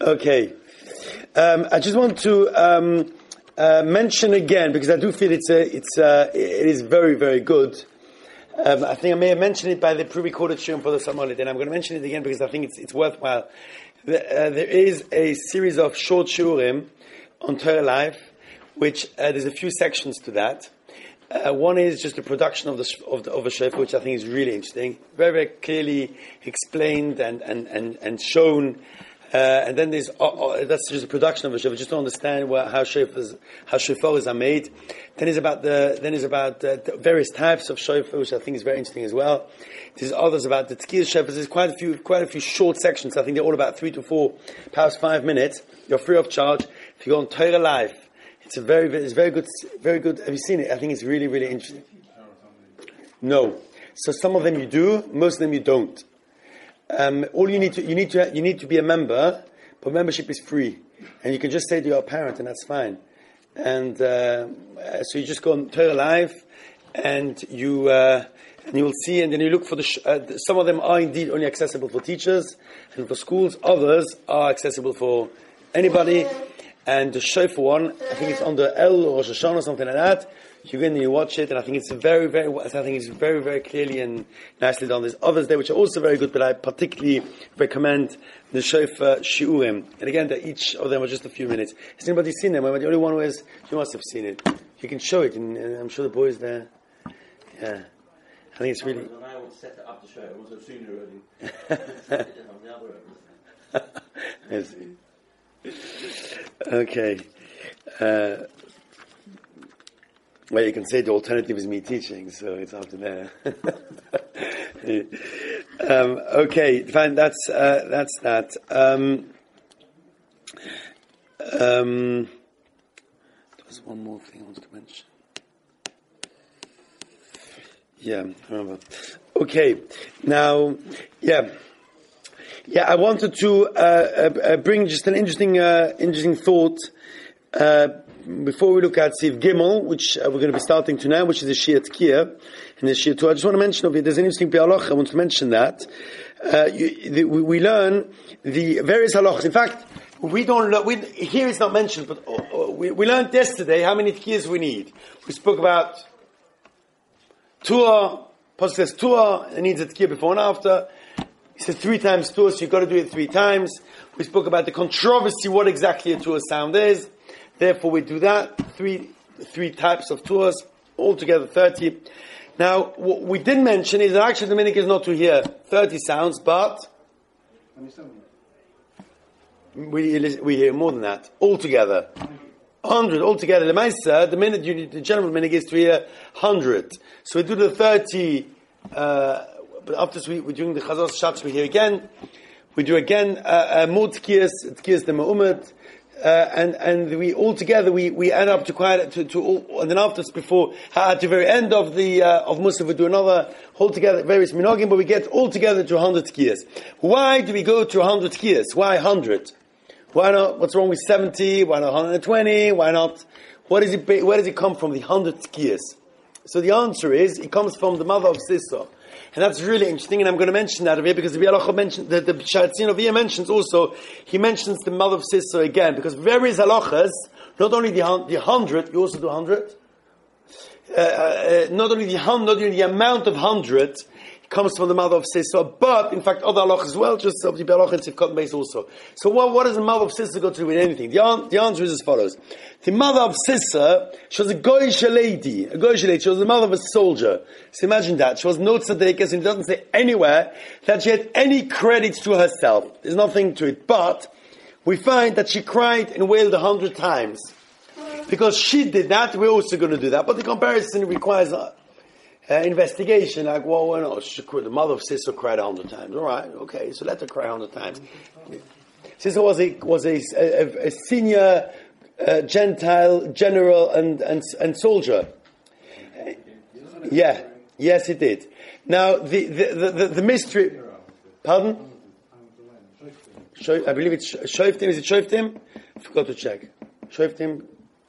Okay. I just want to mention again, because I do feel it is very, very good. I think I may have mentioned it by the pre-recorded shiur for the Somalit, and I'm going to mention it again because I think it's worthwhile. There is a series of short shiurim on Torah Life, which there's a few sections to that. One is just the production of a shofar, which I think is really interesting, very, very clearly explained and shown. And then there's that's just the production of a shofar, just to understand how shofars are made. Then is about the various types of shofar, which I think is very interesting as well. There's others about the tkiyah shofars. There's quite a few short sections. I think they're all about 3 to 4, perhaps 5 minutes. You're free of charge. If you go on Torah Life, it's very good. Have you seen it? I think it's really, really interesting. No. So some of them you do, most of them you don't. All you need to be a member, but membership is free, and you can just say to your parent, and that's fine. And so you just go on Torah Live, and you will see, and then you look for some of them are indeed only accessible for teachers and for schools. Others are accessible for anybody. And the shofar one, I think it's under El or Rosh Hashanah or something like that. You go in and you watch it, and I think it's very, very clearly and nicely done. There's others there which are also very good, but I particularly recommend the shofar shiurim. And again, each of them are just a few minutes. Has anybody seen them? The only one who has, you must have seen it. You can show it, and I'm sure the boys there. Yeah, I think it's really. And I will set it up to show it. I was sooner already. I see. Okay. Well, you can say the alternative is me teaching, so it's up to there. Okay, fine. That's that. There's one more thing I wanted to mention. Yeah, I remember. Okay, now, yeah. I wanted to bring just an interesting thought before we look at Siv Gimel, which we're going to be starting to now, which is the Shir Tkiyah and the Shir Torah. I just want to mention there's an interesting halach. I want to mention that we learn the various halachas. In fact, we don't learn. Here it's not mentioned, but we learned yesterday how many tkiyahs we need. We spoke about Tuah. Pasuk says Tuah. It needs a tkiyah before and after. He says 3 times Tuah, so you've got to do it 3 times. We spoke about the controversy, what exactly a Tuah sound is. Therefore, we do that. Three types of Tuahs, altogether 30. Now, what we didn't mention is that actually the minhag is not to hear 30 sounds, but we hear more than that, altogether. 100 altogether. The general minhag is to hear 100. So we do the 30. But after we're doing the Chazos Shatz, we hear again. We do again more tkiyas the Ma'umet, and we all together we add up to all, and then after before at the very end of the of Musaf we do another whole together various minhagim, but we get all together to 100 tkiyas. Why do we go to 100 tkiyas? Why 100? Why not? What's wrong with 70? Why not 120? Why not? Where does it come from? The 100 tkiyas. So the answer is it comes from the mother of Sisra. And that's really interesting, and I'm going to mention that over here because the Bialacha mentioned, the Shatzin over here mentions also, he mentions the mother of Sisra again, because various halachas, not only the 100, you also do 100, not only the amount of 100 comes from the mother of Sisra, but in fact other halachas as well, just of the Bialacha and Sivkot base also. So what does the mother of Sisra got to do with anything? The answer is as follows. The mother of Sisra, she was a Goyish lady. She was the mother of a soldier. So imagine that. She was no tzaddikas, and it doesn't say anywhere that she had any credit to herself. There's nothing to it. But we find that she cried and wailed 100 times. Because she did that, we're also going to do that. But the comparison requires investigation. Like, well, no, the mother of Sisra cried 100 times. All right, okay, so let her cry 100 times. Sisra was a senior Gentile general and soldier. Yeah, yes, it did. Now the mystery. Pardon? I believe it's Shoftim. Is it Shoftim? I forgot to check. Shoftim.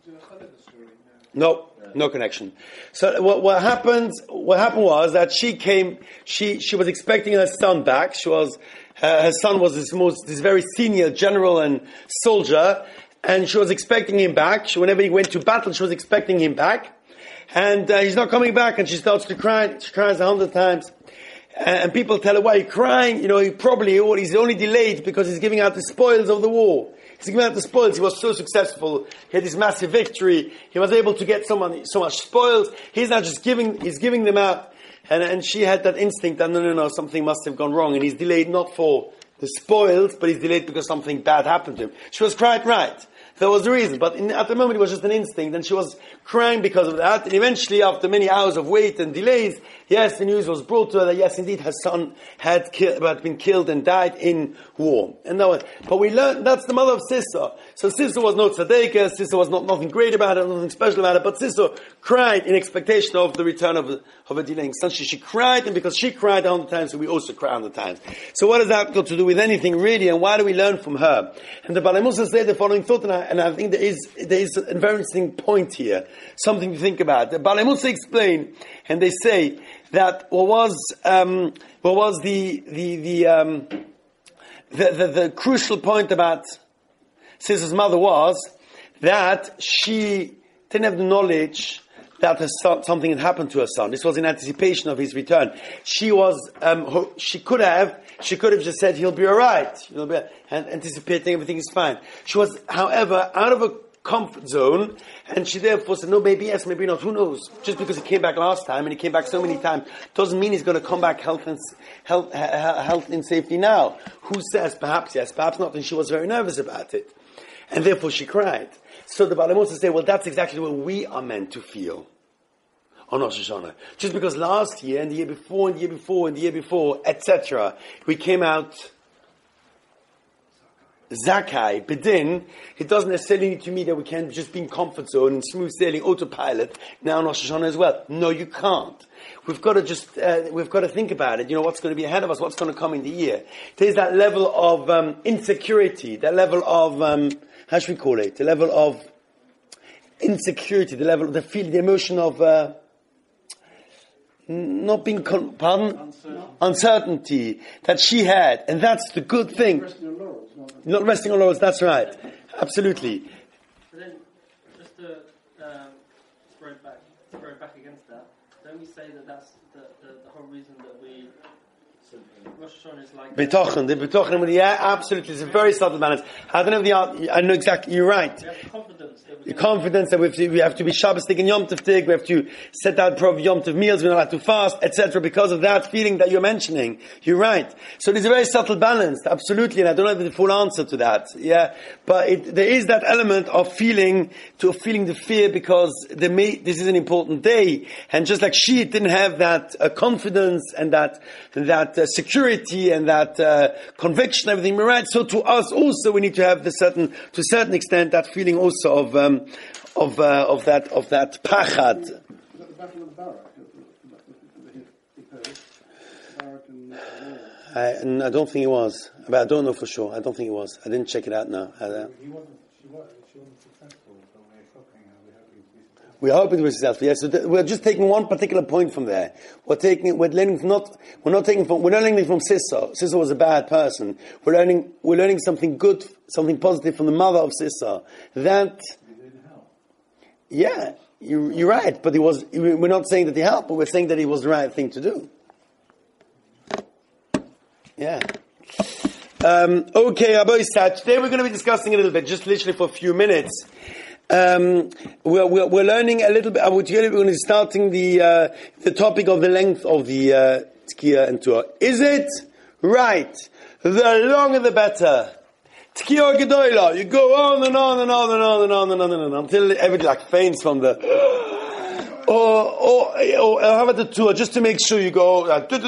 No connection. So what happened was that she was expecting her son back. She was Her son was this very senior general and soldier, and she was expecting him back. Whenever he went to battle, she was expecting him back. And he's not coming back, and she starts to cry. She cries 100 times. And people tell her, why are you crying? You know, he's only delayed because he's giving out the spoils of the war. He's giving out the spoils. He was so successful. He had this massive victory. He was able to get so much spoils. He's now just he's giving them out. And she had that instinct that no, something must have gone wrong. And he's delayed not for the spoils, but he's delayed because something bad happened to him. She was quite right. There was the reason, but at the moment it was just an instinct, and she was crying because of that. And eventually, after many hours of wait and delays, yes, the news was brought to her that yes, indeed, her son had been killed and died in war. And but we learned that's the mother of Sissa. So Sissa was no tzaddikas, Sissa was nothing great about it, nothing special about it, but Sissa cried in expectation of the return of a delaying son. She cried, and because she cried 100 times, so we also cry 100 times. So what has that got to do with anything really, and why do we learn from her? And the Balei Mussar said the following thought, and I think there is a very interesting point here, something to think about. The Balei Mussar explain, and they say that what was the crucial point about Sissa's mother was that she didn't have the knowledge that something had happened to her son. This was in anticipation of his return. She could have just said he'll be all right, and anticipating everything is fine. She was, however, out of a comfort zone, and she therefore said, no, maybe yes, maybe not, who knows? Just because he came back last time, and he came back so many times, doesn't mean he's going to come back health and safety now. Who says? Perhaps yes, perhaps not, and she was very nervous about it. And therefore she cried. So the Balei Mussar say, well, that's exactly what we are meant to feel on Rosh Hashanah. Just because last year, and the year before, and the year before, and the year before, etc., we came out Zakai, Bedin, it doesn't necessarily need to mean that we can just be in comfort zone and smooth sailing autopilot now on Rosh Hashanah as well. No, you can't. We've got to think about it. What's going to be ahead of us, what's going to come in the year. There's that level of insecurity, that level of, how should we call it? The level of insecurity, the level of the emotion of not being, uncertainty that she had, and that's the good thing. Not resting on laurels, that's right. Absolutely. But then, just to throw back against that, don't we say that that's the whole reason that we Rosh Hashanah is like B'tochen, yeah, absolutely. It's a very subtle balance. I don't know I know exactly. You're right. We have confidence. The confidence that we have to be Shabbosdik and Yom Tov Tig. We have to set out proper Yom Tov meals. We're not allowed to fast, etc. Because of that feeling that you're mentioning. You're right. So there's a very subtle balance, absolutely. And I don't know the full answer to that. Yeah, but there is that element of feeling the fear because this is an important day, and just like she didn't have that confidence and that security and that conviction, everything we're right. So to us also, we need to have to a certain extent, that feeling also of that pachad. Was that the Battle of Barak? I don't think it was, but I don't know for sure. I don't think it was. I didn't check it out now. She wasn't successful, so we're shocking her. We're hoping to be successful. Yes, so we're just taking one particular point from there. We're learning from Sissa. Sissa was a bad person. We're learning something good, something positive from the mother of Sissa. That, yeah, you're right. But we're not saying that he helped, but we're saying that it was the right thing to do. Yeah. Okay, Abba Yisad. Today we're going to be discussing a little bit, just literally for a few minutes. We're learning a little bit. We're going to be starting the topic of the length of the Tkiya and Tuah. Is it right? The longer the better. Tkiya Gedola. You go on and on and on and on and on and on and on until everybody faints from the. Or how about the Tuah? Just to make sure you go,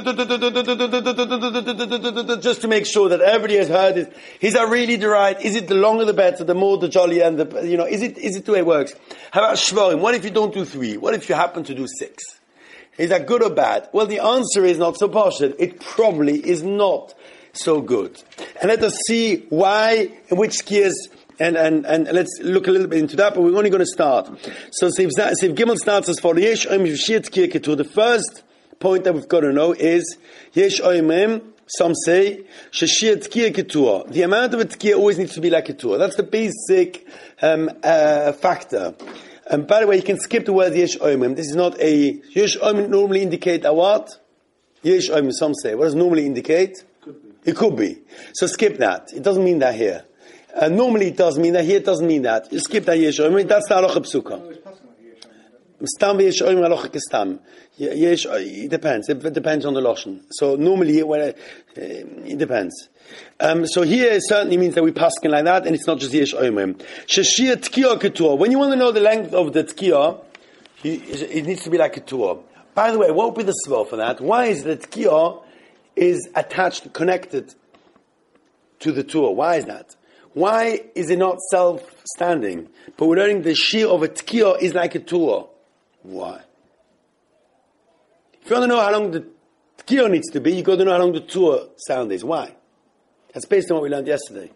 just to make sure that everybody has heard it. Is that really the right? Is it the longer the better, the more the jolly and is it the way it works? How about Shvarim? What if you don't do 3? What if you happen to do 6? Is that good or bad? Well, the answer is not so partial. It probably is not so good. And let us see why, in which skiers. And let's look a little bit into that, but we're only going to start. So Seif Gimel starts as follows. The first point that we've got to know is Yesh Oimim Some say, Shashir Tkiya Ketur. The amount of a Tkiya always needs to be like Ketur. That's the basic factor. By the way, you can skip the word Yesh Omim. This is not a... Yesh Omim normally indicate a what? Yesh Omim, some say. What does normally indicate? Could be. It could be. So skip that. It doesn't mean that here. Normally it does mean that. Here it doesn't mean that. You skip that Yesh Omim. That's the halacha psuka. No, it's passing like Yesh Omim. Stam v'yesh omim halacha kestam. It depends. It depends on the lashon. So normally, it depends. So here it certainly means that we paskin like that, and it's not just yesh omim. Shashir tkiya ketur. When you want to know the length of the tkiya, it needs to be like a ketur. By the way, what would be the svar for that? Why is the tkiya is attached, connected to the tur? Why is that? Why is it not self-standing? But we're learning the shear of a tkiya is like a tur. Why? If you want to know how long the tkiya needs to be, you got to know how long the tur sound is. Why? That's based on what we learned yesterday.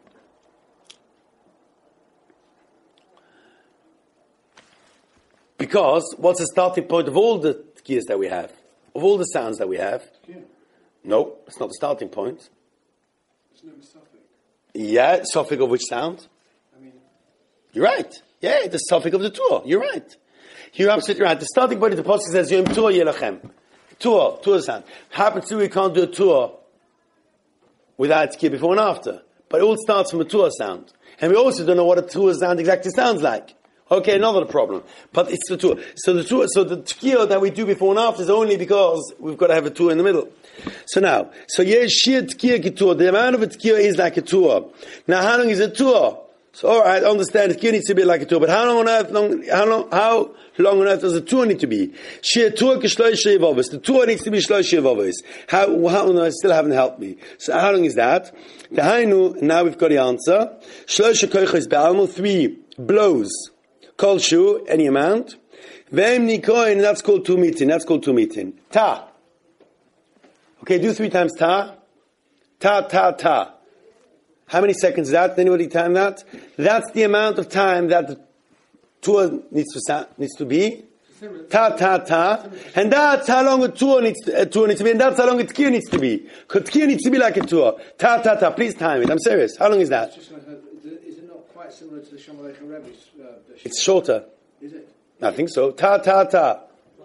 Because what's the starting point of all the tkiyas that we have? Of all the sounds that we have? No, it's not the starting point. It's never suffix. Yeah, suffix of which sound? You're right. Yeah, the suffix of the tur. You're right. You're absolutely right. The starting point of the passage says Yom Tur Yelachem. Tur sound. Happens to we can't do a tur without tkiyah before and after. But it all starts from a tur sound. And we also don't know what a tur sound exactly sounds like. Okay, another problem. But it's the tur. So the tkiyah that we do before and after is only because we've got to have a tur in the middle. So now, shir tkiyah kitur. The amount of a tkiyah is like a tur. Now, how long is a tur? So, all right, I understand the tkiyah needs to be like a tur, but how long on earth does a tur need to be? Shir tur k'shloisha yevavos. The tur needs to be shloisha yevavos. How long? Still haven't helped me. So, how long is that? Dahainu. Now we've got the answer. Shloisha koiches be'almo. 3 blows. Kol shu, any amount. Ve'em nikoin. That's called 2 mitin. That's called 2 mitin. Ta. Okay, do 3 times ta. Ta, ta, ta. How many seconds is that? Anybody time that? That's the amount of time that the tour needs to be. Ta, ta, ta. And that's how long a tour needs to be. And that's how long a tkir needs to be. Because tkir needs to be like a tour. Ta, ta, ta. Please time it. I'm serious. How long is that? Is it not quite similar to the Shomalech and Rebbe's? It's shorter. Is it? I think so. Ta, ta, ta.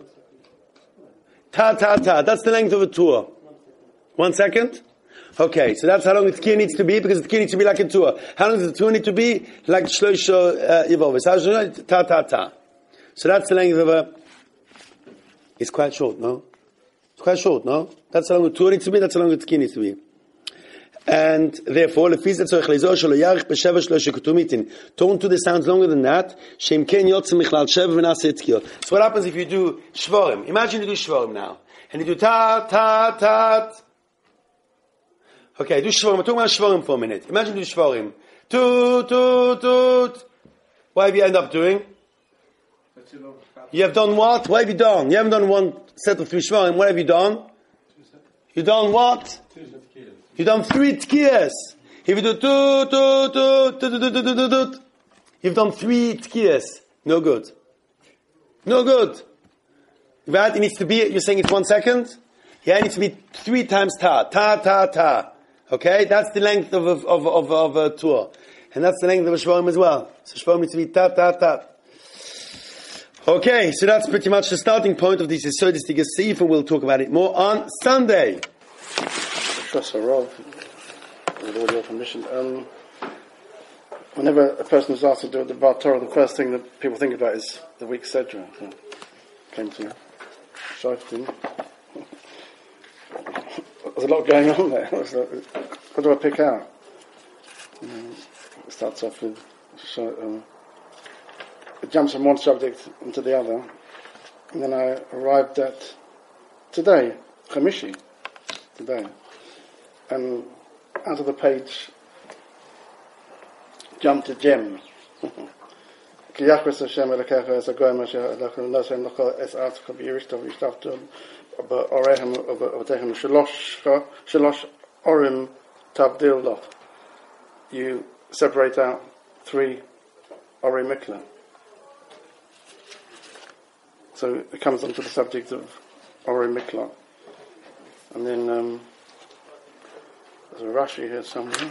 Ta, ta, ta. That's the length of a tour. 1 second. Okay, so that's how long the tkiyah needs to be, because the tkiyah needs to be like a tour. How long does the tour need to be? Like shloisha yevavos. How long? Ta, ta, ta. So that's the length of a... It's quite short, no? It's quite short, no? That's how long the tour needs to be, that's how long the tkiyah needs to be. And therefore, don't do the sounds longer than that. So what happens if you do shvarim? Imagine you do shvarim now. And you do ta, ta, ta. Okay, do shvarim. We're talking about shvarim for a minute. Imagine you do shvarim. Toot, toot, toot. What have you end up doing? You have done what? What have you done? You haven't done 1 set of 3 shvarim. What have you done? You done what? You done 3 tkiyas. If you do toot, toot, toot, toot, toot, toot, toot, toot, you've done 3 tkiyas. No good. No good. Right? It needs to be, you're saying it's 1 second? Yeah, it needs to be 3 times ta. Ta, ta, ta. Okay? That's the length of a tour. And that's the length of a shvarim as well. So shvarim needs to be ta, ta, ta. Okay, so that's pretty much the starting point of this Yesodis Tigas Seif, and we'll talk about it more on Sunday. Professor Rob, with all your permission, whenever a person is asked to do the Bar Torah, the first thing that people think about is the week's Sedra. So, came to Shoftim. There's a lot going on there. What do I pick out? It starts off with... it jumps from one subject into the other. And then I arrived at today, Chamishi, today. And out of the page jumped a gem. Ki yachris Hashem Elokecha es hagoyim asher Elokeinu nosem l'chol es aretz v'yirishto v'yishtavtu b'orehem v'techem shalosh orim tavdil lo. You separate out 3 orei mikla. So it comes onto the subject of orei mikla. And then There's a Rashi here somewhere.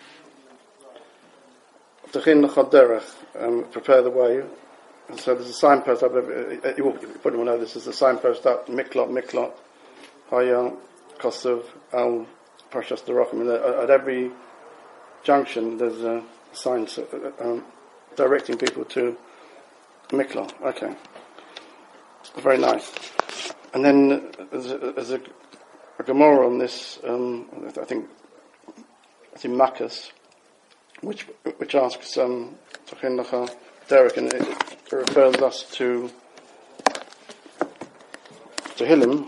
Tachin L'Choderech, prepare the way. And so there's a signpost. You probably will know this is the signpost up Miklot, Haya, Kosov, Al, Parshas Derachim. At every junction, there's a sign directing people to Miklot. Okay, very nice. And then there's a Gemara on this. I think it's in Makkas, which asks Tachin L'Cha Derek, and it refers us to Tehillim,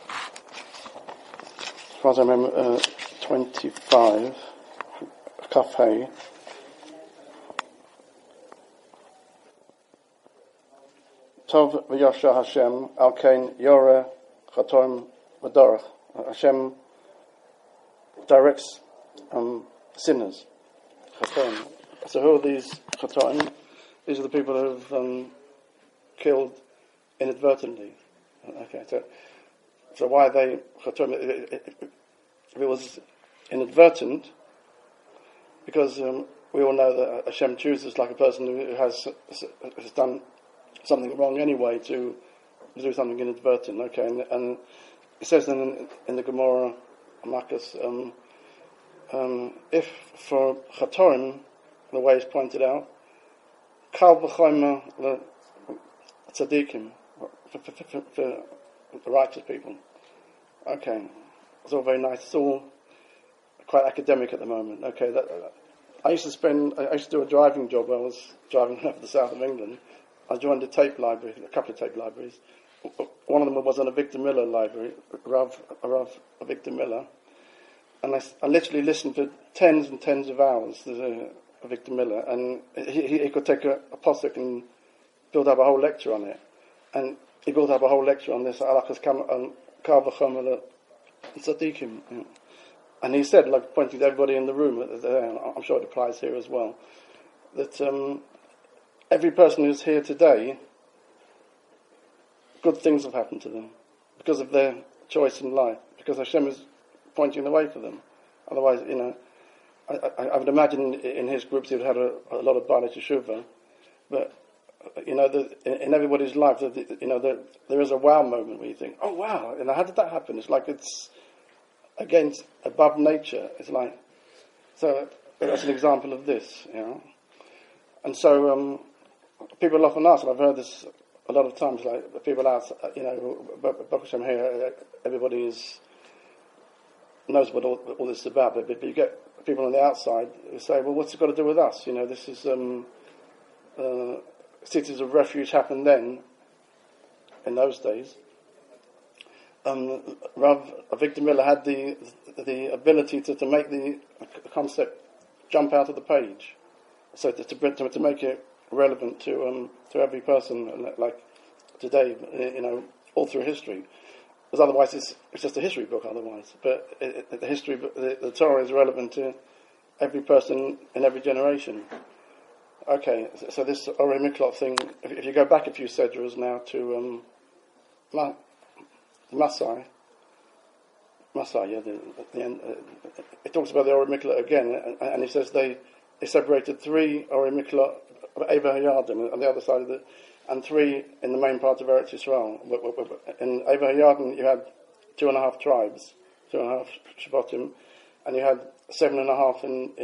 as far as I remember, 25, Kaf Hey. Tov v'yosha Hashem al kein yore chatoim v'dorach. Hashem directs sinners. Chatoim. So who are these chatoim? These are the people who have killed inadvertently. Okay, so why are they chatoim? If it was inadvertent, because we all know that Hashem chooses like a person who has done something wrong anyway to do something inadvertent. Okay, and it says in the Gemara Makkas, if for chatoim, the way it's pointed out, kal v'chomer tzaddikim, for the righteous people. Okay, it's all very nice. It's all quite academic at the moment. Okay, I used to do a driving job when I was driving over the south of England. I joined a tape library, a couple of tape libraries. One of them was on a Victor Miller library, Rav Victor Miller, and I literally listened for tens and tens of hours to Victor Miller, and he could take a postic and build up a whole lecture on it, and he built up a whole lecture on this Alachas Kal V'chomer Tzaddikim, and he said, like pointing to everybody in the room, I'm sure it applies here as well, that every person who's here today, good things have happened to them because of their choice in life, because Hashem is pointing the way for them. Otherwise, I would imagine in his groups he would have had a lot of Baalei Teshuvah, but in everybody's life, there is a wow moment where you think, oh wow, how did that happen? It's like it's against above nature. It's like, so that's an example of this, and so people often ask, and I've heard this a lot of times, like people ask, Baruch Hashem here, everybody knows what all this is about, but you get people on the outside who say, well, what's it got to do with us? This is cities of refuge happened then, in those days. Rav Victor Miller had the ability to make the concept jump out of the page, so to make it relevant to every person, like today, all through history. Because otherwise, it's just a history book. Otherwise, but the history, the Torah is relevant to every person in every generation. Okay, so this Orei Miklot thing. If you go back a few sedras now to Masai, yeah, the end, it talks about the Orei Miklot again, and it says they separated 3 Orei Miklot of Eber HaYarden on the other side of it, and 3 in the main part of Eretz Yisrael. In Eber HaYarden you had 2.5 tribes, 2.5 Shabbatim, and you had 7.5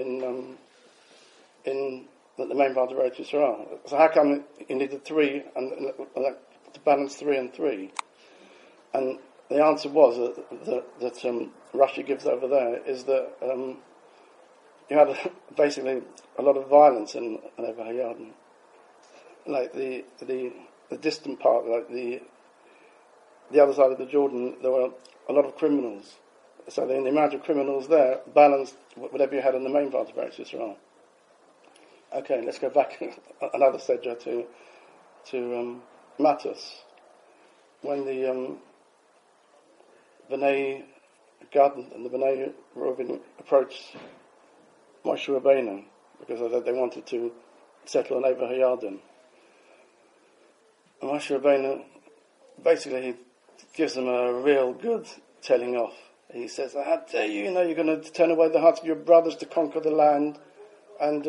in the main part of Eretz Yisrael. So how come you needed 3 and to balance 3 and 3? And the answer was that Rashi gives over there is that you had basically a lot of violence in Eber HaYarden. Like the distant part, like the other side of the Jordan, there were a lot of criminals. So the amount of criminals there balanced whatever you had in the main part of Eretz Yisrael. Okay, let's go back another sedra to Matus. When the Bnei Gad and the Bnei Reuven approached Moshe Rabbeinu because they wanted to settle on Eber HaYarden. And Moshe Rabbeinu basically he gives them a real good telling off. he says, "How dare you? You're going to turn away the hearts of your brothers to conquer the land," and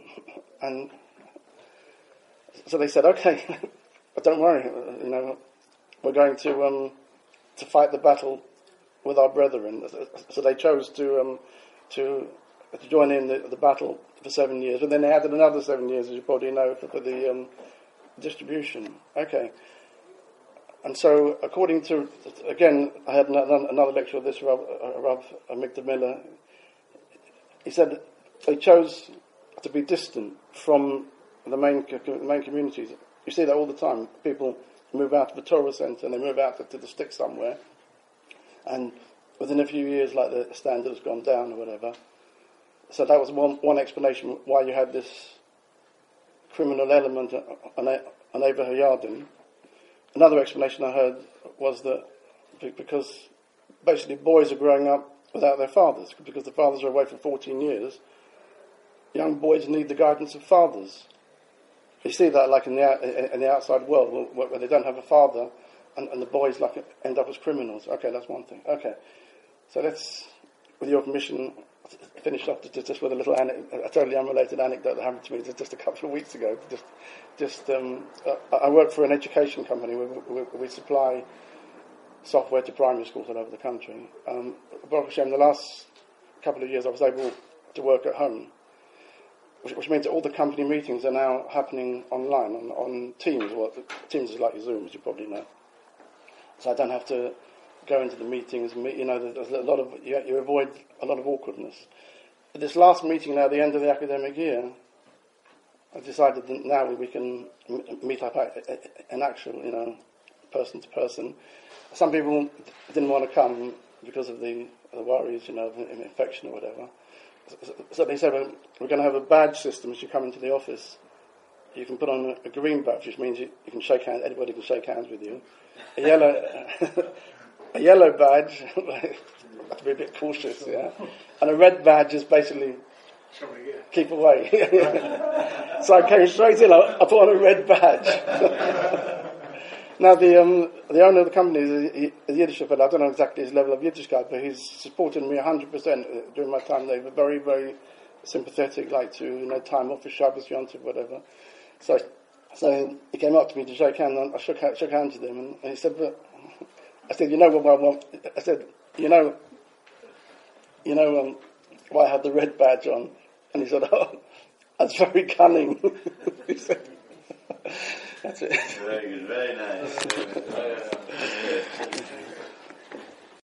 so they said, "Okay, but don't worry, we're going to fight the battle with our brethren." So they chose to join in the battle for 7 years, and then they added another 7 years, as you probably know, for the distribution. Okay. And so, according to, again, I had another lecture of this, Rav Migdal Miller. He said they chose to be distant from the main communities. You see that all the time. People move out of the Torah Center and they move out to the stick somewhere, and within a few years, like the standard has gone down or whatever. So that was one explanation why you had this criminal element on Eva Hayardim. Another explanation I heard was that because basically boys are growing up without their fathers, because the fathers are away for 14 years, young boys need the guidance of fathers. You see that like in the outside world, where they don't have a father, and the boys end up as criminals. Okay, that's one thing. Okay, so let's, with your permission, finish off just with a little a totally unrelated anecdote that happened to me just a couple of weeks ago. I work for an education company where we supply software to primary schools all over the country. Baruch Hashem, the last couple of years I was able to work at home, which means that all the company meetings are now happening online, on Teams. Teams is like Zoom, as you probably know. So I don't have to go into the meetings. There's a lot of, you avoid a lot of awkwardness. But this last meeting now, at the end of the academic year, I decided that now we can meet up in actual, person to person. Some people didn't want to come because of the worries, of infection or whatever. So they said, we're going to have a badge system as you come into the office. You can put on a green badge, which means you can shake hands, anybody can shake hands with you. A yellow badge, have to be a bit cautious, yeah. And a red badge is basically keep away. So I came straight in, I put on a red badge. Now the owner of the company is a Yiddish fellow. I don't know exactly his level of Yiddishkeit, but he's supported me 100% during my time there. They were very, very sympathetic, like to time off for Shabbos, Yom Tov, whatever. So he came up to me to shake hands, and I shook hands with him, and he said, "But," I said, what I want? I said, why I had the red badge on? And he said, "Oh, that's very cunning." He said, that's it. Very good, very nice.